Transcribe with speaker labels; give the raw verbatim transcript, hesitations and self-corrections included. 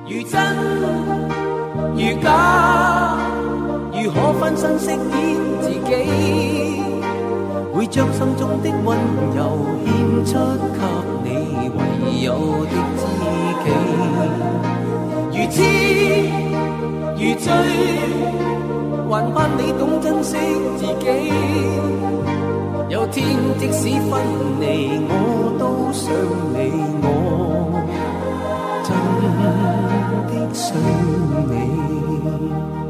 Speaker 1: 如真如假，如何分身饰演自己？會將心中的溫柔獻出給你唯有的知己。如痴如醉，還盼你懂珍惜自己。有天即使分離，我都想你，我真的想你。